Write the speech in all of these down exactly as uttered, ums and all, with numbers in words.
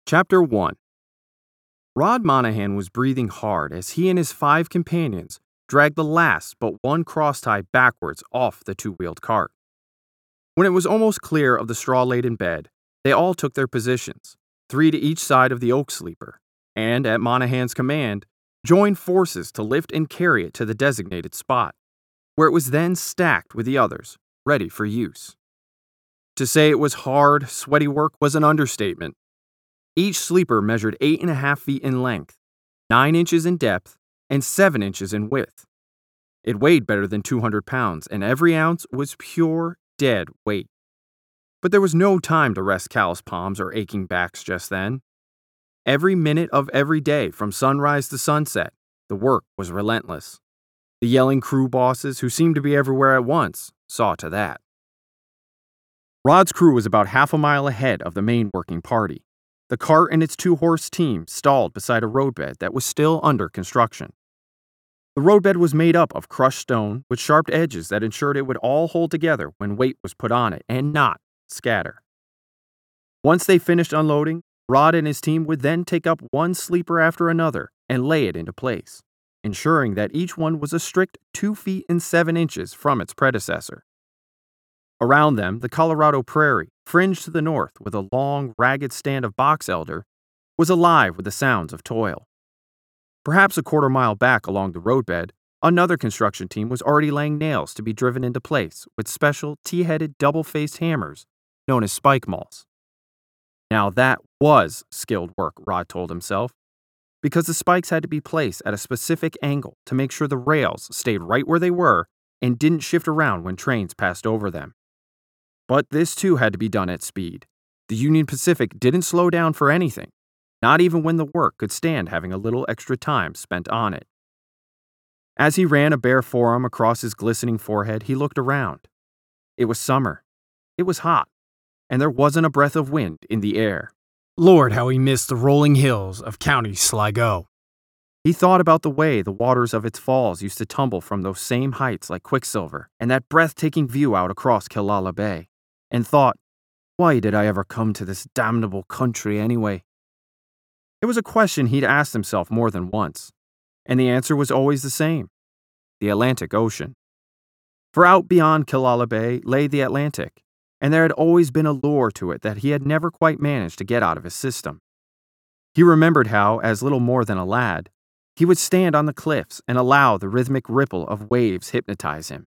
Chapter one. Rod Monahan was breathing hard as he and his five companions dragged the last but one crosstie backwards off the two-wheeled cart. When it was almost clear of the straw-laden bed, they all took their positions, three to each side of the oak sleeper, and, at Monahan's command, joined forces to lift and carry it to the designated spot, where it was then stacked with the others, ready for use. To say it was hard, sweaty work was an understatement. Each sleeper measured eight and a half feet in length, nine inches in depth, and seven inches in width. It weighed better than two hundred pounds, and every ounce was pure, dead weight. But there was no time to rest calloused palms or aching backs just then. Every minute of every day, from sunrise to sunset, the work was relentless. The yelling crew bosses, who seemed to be everywhere at once, saw to that. Rod's crew was about half a mile ahead of the main working party. The cart and its two-horse team stalled beside a roadbed that was still under construction. The roadbed was made up of crushed stone with sharp edges that ensured it would all hold together when weight was put on it and not scatter. Once they finished unloading, Rod and his team would then take up one sleeper after another and lay it into place, ensuring that each one was a strict two feet and seven inches from its predecessor. Around them, the Colorado prairie, fringed to the north with a long, ragged stand of box elder, was alive with the sounds of toil. Perhaps a quarter mile back along the roadbed, another construction team was already laying nails to be driven into place with special T-headed double-faced hammers known as spike mauls. Now that was skilled work, Rod told himself, because the spikes had to be placed at a specific angle to make sure the rails stayed right where they were and didn't shift around when trains passed over them. But this too had to be done at speed. The Union Pacific didn't slow down for anything, not even when the work could stand having a little extra time spent on it. As he ran a bare forearm across his glistening forehead, he looked around. It was summer. It was hot, and there wasn't a breath of wind in the air. Lord, how he missed the rolling hills of County Sligo. He thought about the way the waters of its falls used to tumble from those same heights like quicksilver, and that breathtaking view out across Killala Bay, and thought, why did I ever come to this damnable country anyway? It was a question he'd asked himself more than once, and the answer was always the same: the Atlantic Ocean. For out beyond Killala Bay lay the Atlantic, and there had always been a lure to it that he had never quite managed to get out of his system. He remembered how, as little more than a lad, he would stand on the cliffs and allow the rhythmic ripple of waves hypnotize him.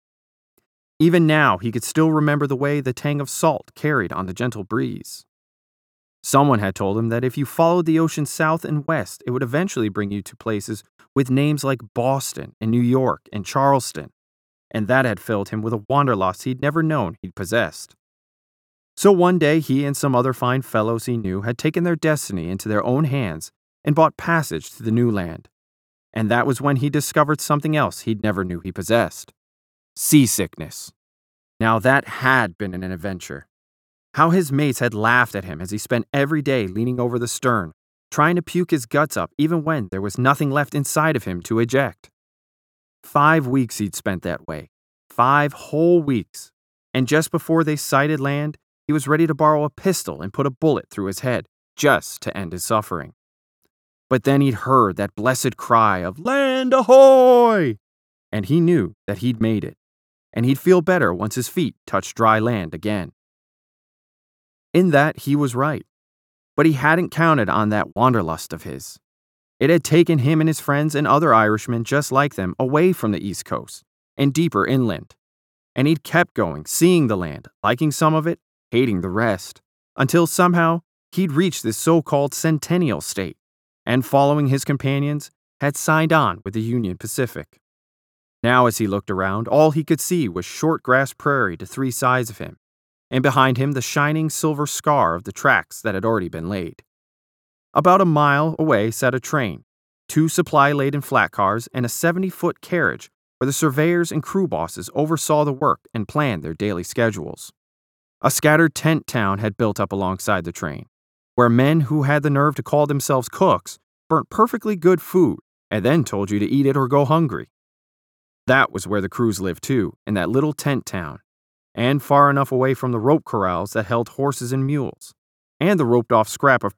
Even now, he could still remember the way the tang of salt carried on the gentle breeze. Someone had told him that if you followed the ocean south and west, it would eventually bring you to places with names like Boston and New York and Charleston, and that had filled him with a wanderlust he'd never known he'd possessed. So one day, he and some other fine fellows he knew had taken their destiny into their own hands and bought passage to the new land. And that was when he discovered something else he'd never knew he possessed: seasickness. Now that had been an adventure. How his mates had laughed at him as he spent every day leaning over the stern, trying to puke his guts up even when there was nothing left inside of him to eject. Five weeks he'd spent that way. Five whole weeks. And just before they sighted land, he was ready to borrow a pistol and put a bullet through his head, just to end his suffering. But then he'd heard that blessed cry of "Land ahoy!" And he knew that he'd made it, and he'd feel better once his feet touched dry land again. In that, he was right, but he hadn't counted on that wanderlust of his. It had taken him and his friends and other Irishmen just like them away from the East Coast and deeper inland, and he'd kept going, seeing the land, liking some of it, hating the rest, until somehow he'd reached this so-called Centennial State, and following his companions, had signed on with the Union Pacific. Now as he looked around, all he could see was short grass prairie to three sides of him, and behind him the shining silver scar of the tracks that had already been laid. About a mile away sat a train, two supply-laden flat cars, and a seventy-foot carriage where the surveyors and crew bosses oversaw the work and planned their daily schedules. A scattered tent town had built up alongside the train, where men who had the nerve to call themselves cooks burnt perfectly good food and then told you to eat it or go hungry. That was where the crews lived too, in that little tent town, and far enough away from the rope corrals that held horses and mules, and the roped-off scrap of